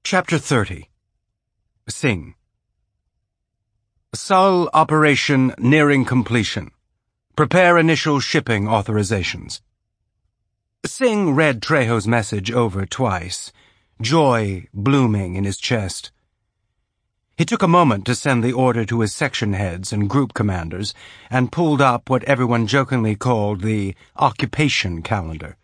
Chapter 30. Sing. Sol operation nearing completion. Prepare initial shipping authorizations. Sing read Trejo's message over twice, joy blooming in his chest. He took a moment to send the order to his section heads and group commanders and pulled up what everyone jokingly called the occupation calendar.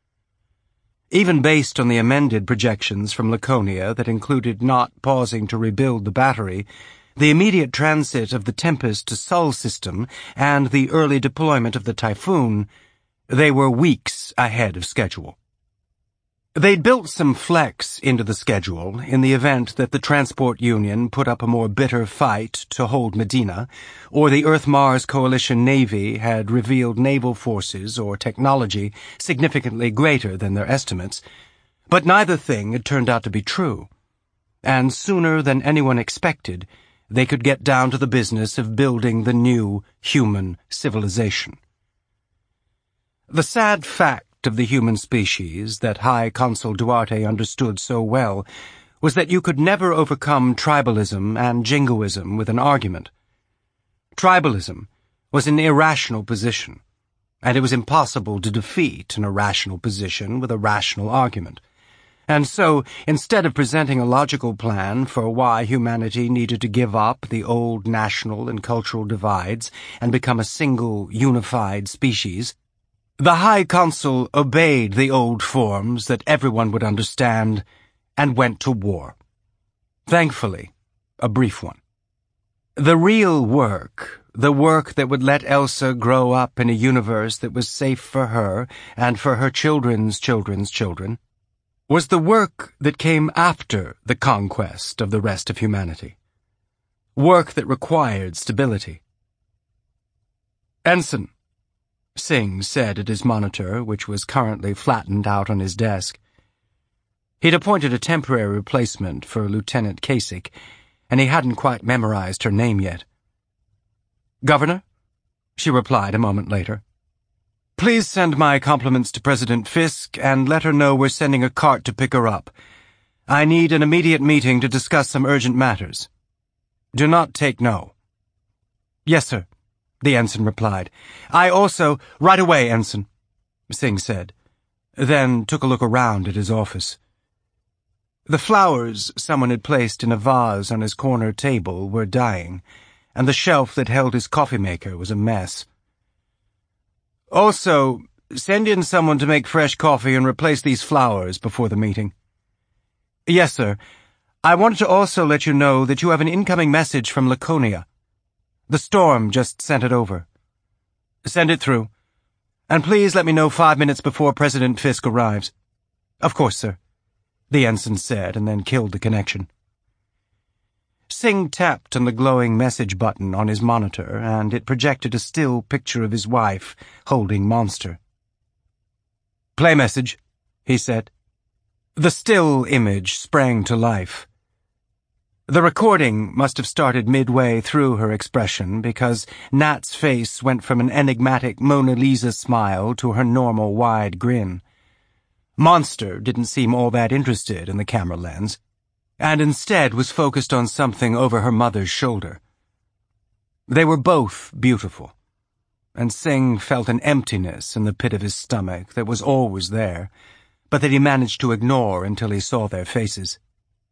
Even based on the amended projections from Laconia that included not pausing to rebuild the battery, the immediate transit of the Tempest to Sol system, and the early deployment of the Typhoon, they were weeks ahead of schedule. They'd built some flex into the schedule in the event that the Transport Union put up a more bitter fight to hold Medina, or the Earth-Mars Coalition Navy had revealed naval forces or technology significantly greater than their estimates, but neither thing had turned out to be true, and sooner than anyone expected, they could get down to the business of building the new human civilization. The sad fact of the human species that High Consul Duarte understood so well was that you could never overcome tribalism and jingoism with an argument. Tribalism was an irrational position, and it was impossible to defeat an irrational position with a rational argument. And so, instead of presenting a logical plan for why humanity needed to give up the old national and cultural divides and become a single, unified species, the High Consul obeyed the old forms that everyone would understand and went to war. Thankfully, a brief one. The real work, the work that would let Elsa grow up in a universe that was safe for her and for her children's children's children, was the work that came after the conquest of the rest of humanity. Work that required stability. Ensign, Sing said at his monitor, which was currently flattened out on his desk. He'd appointed a temporary replacement for Lieutenant Kasich, and he hadn't quite memorized her name yet. "Governor," she replied a moment later. "Please send my compliments to President Fisk and let her know we're sending a cart to pick her up. I need an immediate meeting to discuss some urgent matters. Do not take no." "Yes, sir," the ensign replied. "I also—" "Right away, Ensign," Sing said, then took a look around at his office. The flowers someone had placed in a vase on his corner table were dying, and the shelf that held his coffee-maker was a mess. "Also, send in someone to make fresh coffee and replace these flowers before the meeting." "Yes, sir. I wanted to also let you know that you have an incoming message from Laconia. The storm just sent it over." "Send it through. And please let me know 5 minutes before President Fisk arrives." "Of course, sir," the ensign said, and then killed the connection. Sing tapped on the glowing message button on his monitor, and it projected a still picture of his wife holding Monster. "Play message," he said. The still image sprang to life. The recording must have started midway through her expression because Nat's face went from an enigmatic Mona Lisa smile to her normal wide grin. Monster didn't seem all that interested in the camera lens, and instead was focused on something over her mother's shoulder. They were both beautiful, and Sing felt an emptiness in the pit of his stomach that was always there, but that he managed to ignore until he saw their faces.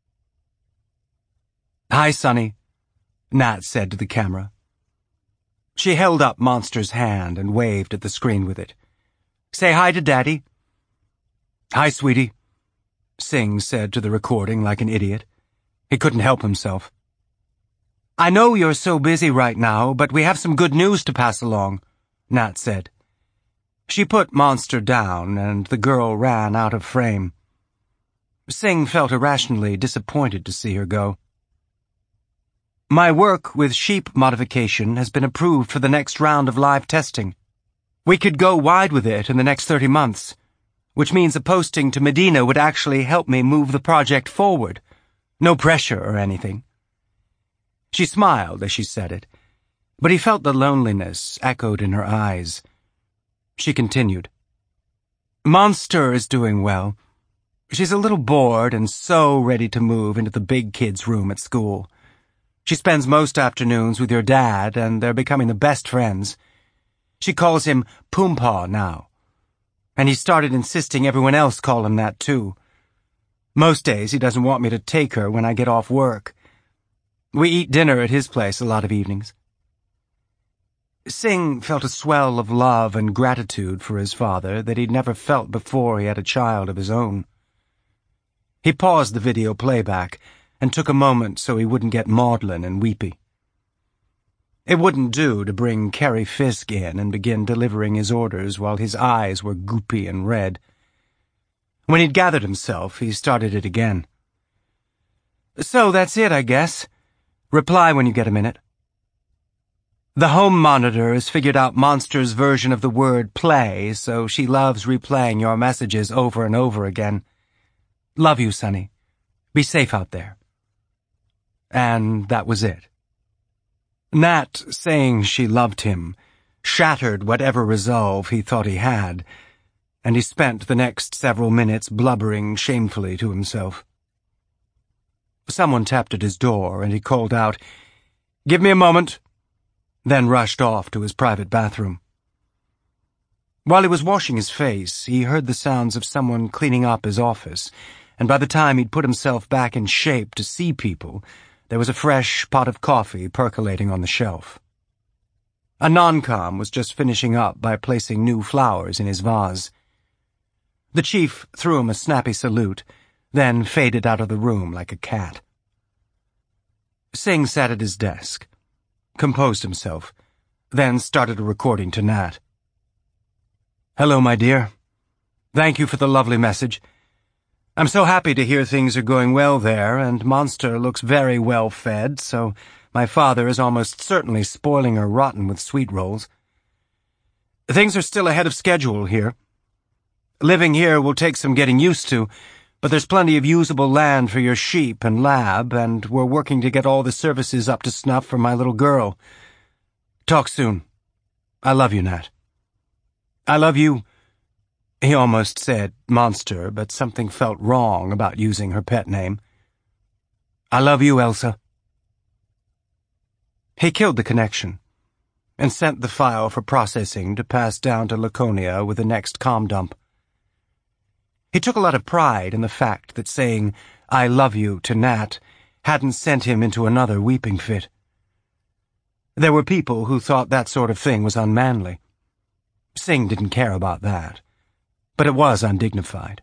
"Hi, Sonny," Nat said to the camera. She held up Monster's hand and waved at the screen with it. "Say hi to Daddy." "Hi, sweetie," Sing said to the recording like an idiot. He couldn't help himself. "I know you're so busy right now, but we have some good news to pass along," Nat said. She put Monster down, and the girl ran out of frame. Sing felt irrationally disappointed to see her go. "My work with sheep modification has been approved for the next round of live testing. We could go wide with it in the next 30 months, which means a posting to Medina would actually help me move the project forward. No pressure or anything." She smiled as she said it, but he felt the loneliness echoed in her eyes. She continued, "Monster is doing well. She's a little bored and so ready to move into the big kids' room at school. She spends most afternoons with your dad, and they're becoming the best friends. She calls him Poompaw now, and he started insisting everyone else call him that too. Most days he doesn't want me to take her when I get off work. We eat dinner at his place a lot of evenings. Singh felt a swell of love and gratitude for his father that he'd never felt before he had a child of his own. He paused the video playback and took a moment so he wouldn't get maudlin and weepy. It wouldn't do to bring Carrie Fisk in and begin delivering his orders while his eyes were goopy and red. When he'd gathered himself, he started it again. "So that's it, I guess. Reply when you get a minute. The home monitor has figured out Monster's version of the word play, so she loves replaying your messages over and over again. Love you, Sonny. Be safe out there." And that was it. Nat saying she loved him shattered whatever resolve he thought he had, and he spent the next several minutes blubbering shamefully to himself. Someone tapped at his door, and he called out, "Give me a moment," then rushed off to his private bathroom. While he was washing his face, he heard the sounds of someone cleaning up his office, and by the time he'd put himself back in shape to see people, there was a fresh pot of coffee percolating on the shelf. A non-com was just finishing up by placing new flowers in his vase. The chief threw him a snappy salute, then faded out of the room like a cat. Singh sat at his desk, composed himself, then started a recording to Nat. "Hello, my dear. Thank you for the lovely message. I'm so happy to hear things are going well there, and Monster looks very well fed, so my father is almost certainly spoiling her rotten with sweet rolls. Things are still ahead of schedule here. Living here will take some getting used to, but there's plenty of usable land for your sheep and lab, and we're working to get all the services up to snuff for my little girl. Talk soon. I love you, Nat." "I love you," he almost said Monster, but something felt wrong about using her pet name. "I love you, Elsa." He killed the connection and sent the file for processing to pass down to Laconia with the next comm dump. He took a lot of pride in the fact that saying, "I love you" to Nat hadn't sent him into another weeping fit. There were people who thought that sort of thing was unmanly. Singh didn't care about that, but it was undignified.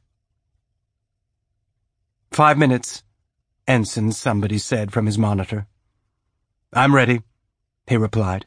5 minutes, Ensign somebody said from his monitor. "I'm ready," he replied.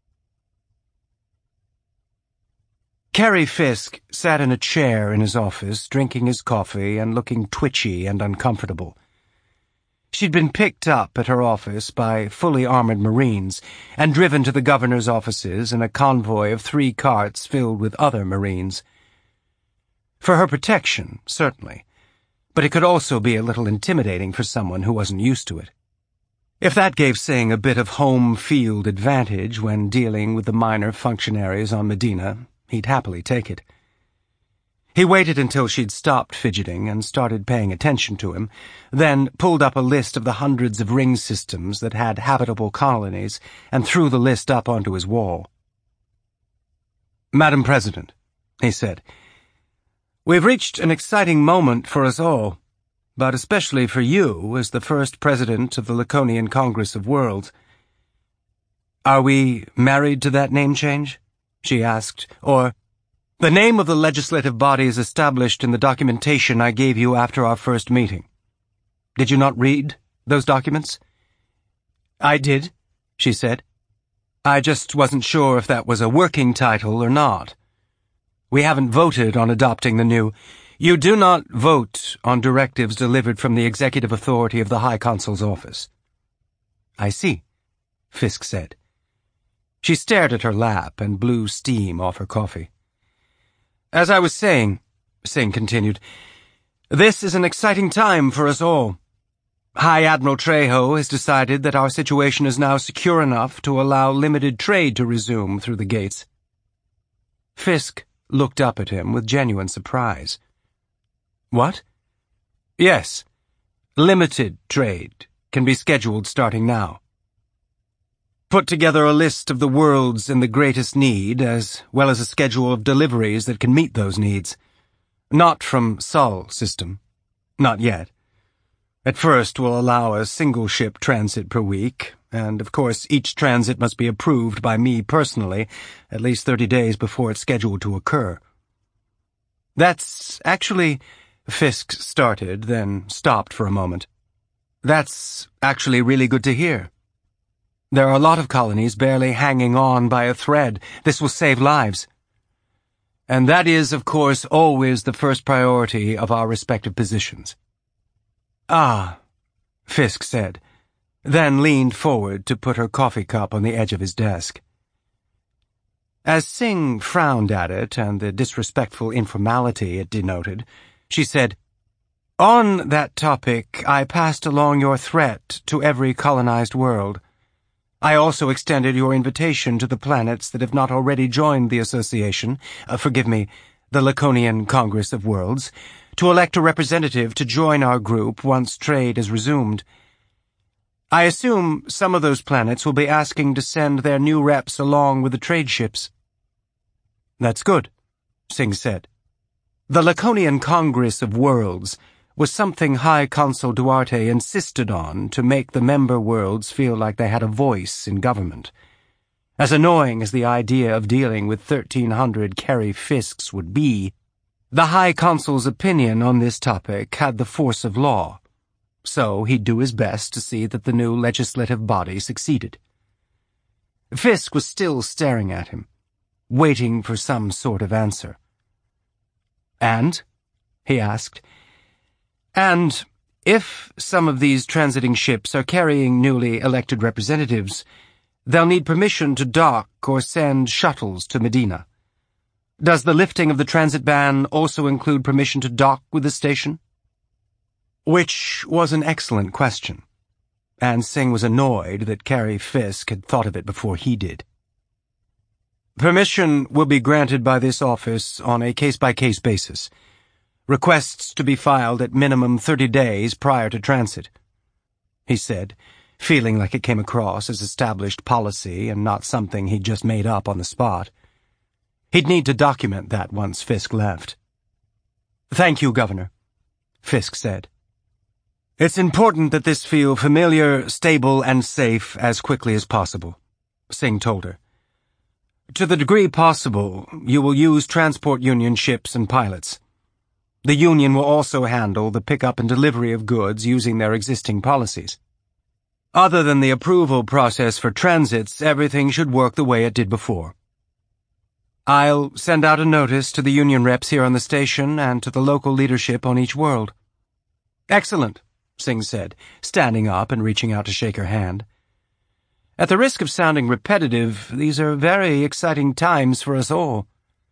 Carrie Fisk sat in a chair in his office, drinking his coffee and looking twitchy and uncomfortable. She'd been picked up at her office by fully armored Marines and driven to the governor's offices in a convoy of 3 carts filled with other Marines. For her protection, certainly, but it could also be a little intimidating for someone who wasn't used to it. If that gave Singh a bit of home field advantage when dealing with the minor functionaries on Medina, he'd happily take it. He waited until she'd stopped fidgeting and started paying attention to him, then pulled up a list of the hundreds of ring systems that had habitable colonies and threw the list up onto his wall. "Madam President," he said, "we've reached an exciting moment for us all, but especially for you as the first president of the Laconian Congress of Worlds." "Are we married to that name change?" she asked, or, "The name of the legislative body is established in the documentation I gave you after our first meeting. Did you not read those documents?" "I did," she said. "I just wasn't sure if that was a working title or not. We haven't voted on adopting the new—" "You do not vote on directives delivered from the executive authority of the High Consul's office." "I see," Fisk said. She stared at her lap and blew steam off her coffee. "As I was saying," Singh continued, "this is an exciting time for us all. High Admiral Trejo has decided that our situation is now secure enough to allow limited trade to resume through the gates." Fisk looked up at him with genuine surprise. "What?" Yes. Limited trade can be scheduled starting now. Put together a list of the worlds in the greatest need, as well as a schedule of deliveries that can meet those needs. Not from Sol system. Not yet. At first, we'll allow a single ship transit per week, and of course each transit must be approved by me personally at least 30 days before it's scheduled to occur. That's actually... Fisk started, then stopped for a moment. That's actually really good to hear. There are a lot of colonies barely hanging on by a thread. This will save lives. And that is, of course, always the first priority of our respective positions. Ah, Fisk said, then leaned forward to put her coffee cup on the edge of his desk. As Singh frowned at it and the disrespectful informality it denoted, she said, "On that topic, I passed along your threat to every colonized world. I also extended your invitation to the planets that have not already joined the association, the Laconian Congress of Worlds, to elect a representative to join our group once trade is resumed. I assume some of those planets will be asking to send their new reps along with the trade ships." "That's good," Singh said. The Laconian Congress of Worlds was something High Consul Duarte insisted on to make the member worlds feel like they had a voice in government. As annoying as the idea of dealing with 1,300 Carrie Fisks would be, the High Consul's opinion on this topic had the force of law, so he'd do his best to see that the new legislative body succeeded. Fisk was still staring at him, waiting for some sort of answer. "And?" he asked. "And if some of these transiting ships are carrying newly elected representatives, they'll need permission to dock or send shuttles to Medina. Does the lifting of the transit ban also include permission to dock with the station?" Which was an excellent question, and Singh was annoyed that Carrie Fisk had thought of it before he did. "Permission will be granted by this office on a case-by-case basis. Requests to be filed at minimum 30 days prior to transit," he said, feeling like it came across as established policy and not something he'd just made up on the spot. He'd need to document that once Fisk left. "Thank you, Governor," Fisk said. "It's important that this feel familiar, stable, and safe as quickly as possible," Singh told her. "To the degree possible, you will use Transport Union ships and pilots. The Union will also handle the pickup and delivery of goods using their existing policies. Other than the approval process for transits, everything should work the way it did before. I'll send out a notice to the Union reps here on the station and to the local leadership on each world." "Excellent," Singh said, standing up and reaching out to shake her hand. "At the risk of sounding repetitive, these are very exciting times for us all."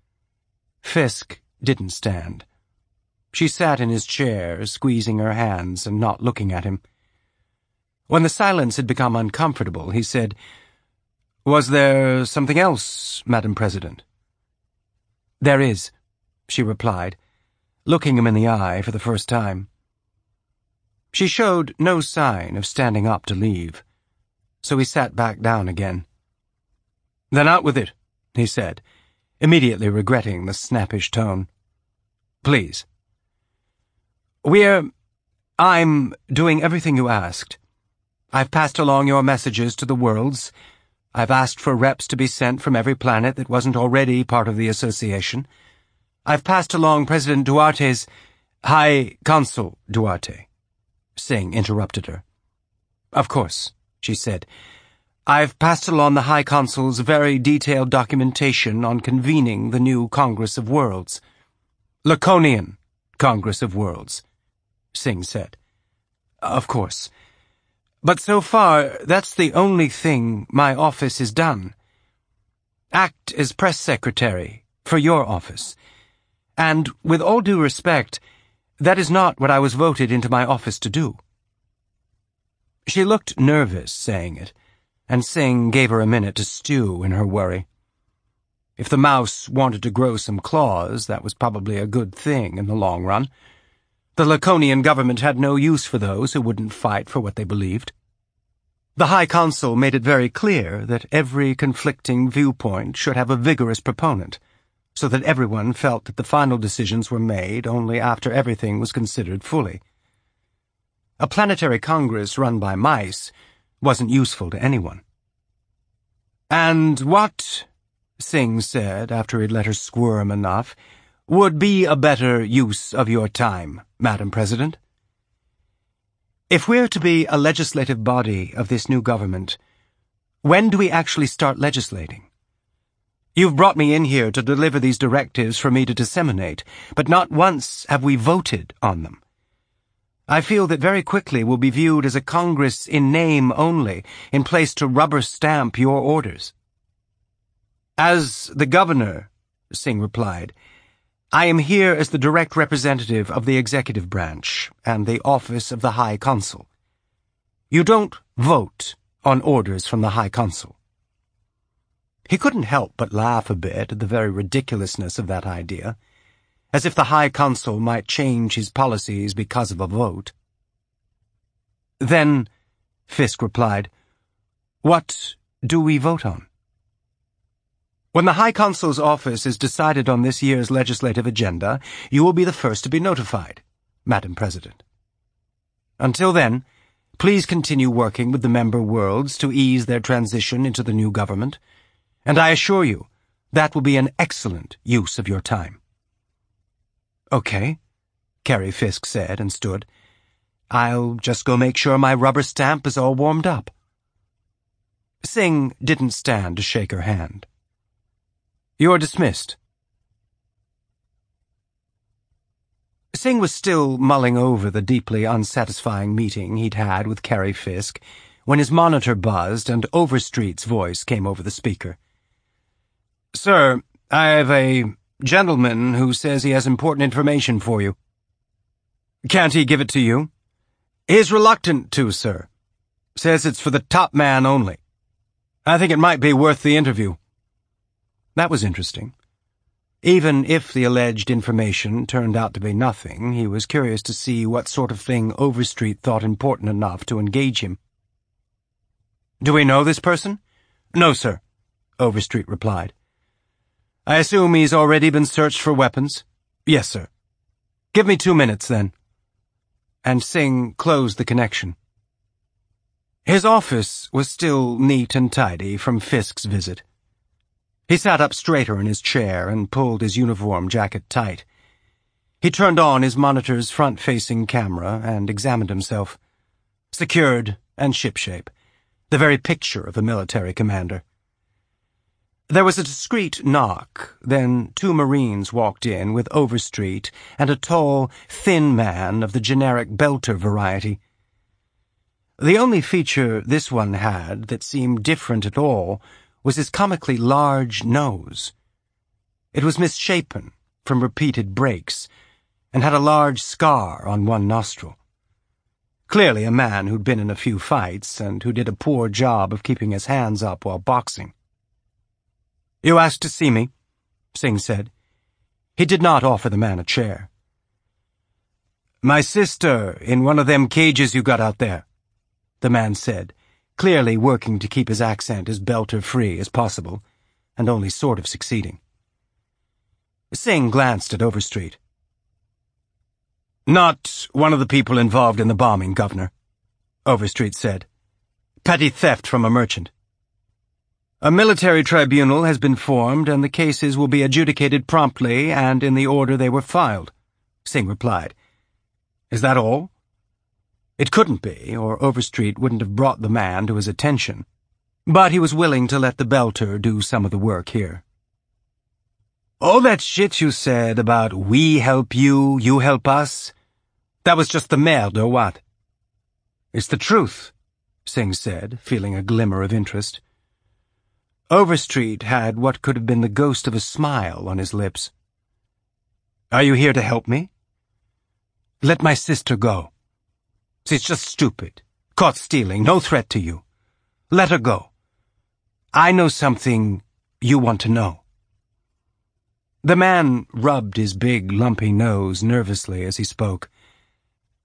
Fisk didn't stand. She sat in his chair, squeezing her hands and not looking at him. When the silence had become uncomfortable, he said, "Was there something else, Madam President?" "There is," she replied, looking him in the eye for the first time. She showed no sign of standing up to leave, so he sat back down again. "Then out with it," he said, immediately regretting the snappish tone. "Please." I'm doing everything you asked. I've passed along your messages to the worlds. I've asked for reps to be sent from every planet that wasn't already part of the association. I've passed along President Duarte's— High Consul Duarte, Singh interrupted her. "Of course," she said. "I've passed along the High Consul's very detailed documentation on convening the new Congress of Worlds." "Laconian Congress of Worlds," Singh said. "Of course. But so far, that's the only thing my office has done. Act as press secretary for your office. And, with all due respect, that is not what I was voted into my office to do." She looked nervous saying it, and Singh gave her a minute to stew in her worry. If the mouse wanted to grow some claws, that was probably a good thing in the long run. The Laconian government had no use for those who wouldn't fight for what they believed. The High Consul made it very clear that every conflicting viewpoint should have a vigorous proponent, so that everyone felt that the final decisions were made only after everything was considered fully. A planetary congress run by mice wasn't useful to anyone. "And what," Singh said after he'd let her squirm enough, "would be a better use of your time, Madam President?" "If we're to be a legislative body of this new government, when do we actually start legislating? You've brought me in here to deliver these directives for me to disseminate, but not once have we voted on them. I feel that very quickly we'll be viewed as a Congress in name only, in place to rubber stamp your orders." "As the governor," Singh replied, "I am here as the direct representative of the executive branch and the office of the High Consul. You don't vote on orders from the High Consul." He couldn't help but laugh a bit at the very ridiculousness of that idea, as if the High Consul might change his policies because of a vote. "Then," Fisk replied, "what do we vote on?" "When the High Consul's office is decided on this year's legislative agenda, you will be the first to be notified, Madam President. Until then, please continue working with the member worlds to ease their transition into the new government, and I assure you that will be an excellent use of your time." "Okay," Carrie Fisk said and stood. "I'll just go make sure my rubber stamp is all warmed up." Singh didn't stand to shake her hand. "You're dismissed." Singh was still mulling over the deeply unsatisfying meeting he'd had with Carrie Fisk when his monitor buzzed and Overstreet's voice came over the speaker. "Sir, I have a gentleman who says he has important information for you." "Can't he give it to you?" "He's reluctant to, sir. Says it's for the top man only. I think it might be worth the interview." That was interesting. Even if the alleged information turned out to be nothing, he was curious to see what sort of thing Overstreet thought important enough to engage him. "Do we know this person?" "No, sir," Overstreet replied. "I assume he's already been searched for weapons?" "Yes, sir." "Give me 2 minutes, then." And Singh closed the connection. His office was still neat and tidy from Fisk's visit. He sat up straighter in his chair and pulled his uniform jacket tight. He turned on his monitor's front-facing camera and examined himself. Secured and shipshape, the very picture of a military commander. There was a discreet knock, then 2 Marines walked in with Overstreet and a tall, thin man of the generic belter variety. The only feature this one had that seemed different at all was his comically large nose. It was misshapen from repeated breaks and had a large scar on one nostril. Clearly a man who'd been in a few fights and who did a poor job of keeping his hands up while boxing. "You asked to see me," Singh said. He did not offer the man a chair. "My sister in one of them cages you got out there," the man said, clearly working to keep his accent as belter-free as possible, and only sort of succeeding. Singh glanced at Overstreet. "Not one of the people involved in the bombing, Governor," Overstreet said. "Petty theft from a merchant. A military tribunal has been formed and the cases will be adjudicated promptly and in the order they were filed," Singh replied. "Is that all?" It couldn't be, or Overstreet wouldn't have brought the man to his attention, but he was willing to let the belter do some of the work here. "All that shit you said about we help you, you help us, that was just the merde, or what?" "It's the truth," Singh said, feeling a glimmer of interest. Overstreet had what could have been the ghost of a smile on his lips. "Are you here to help me?" "Let my sister go. She's just stupid, caught stealing, no threat to you. Let her go. I know something you want to know." The man rubbed his big, lumpy nose nervously as he spoke,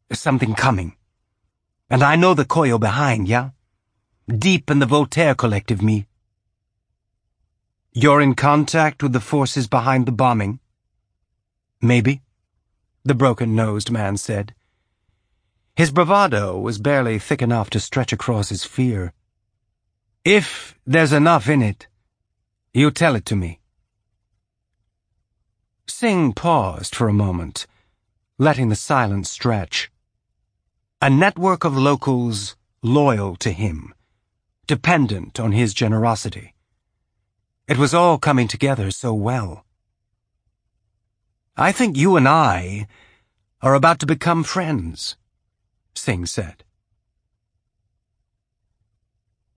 Something coming. And I know the Koyo behind, yeah? Deep in the Voltaire collective, me. You're in contact with the forces behind the bombing? Maybe, the broken-nosed man said. His bravado was barely thick enough to stretch across his fear. If there's enough in it, you tell it to me. Singh paused for a moment, letting the silence stretch. A network of locals loyal to him, dependent on his generosity. It was all coming together so well. I think you and I are about to become friends, Singh said.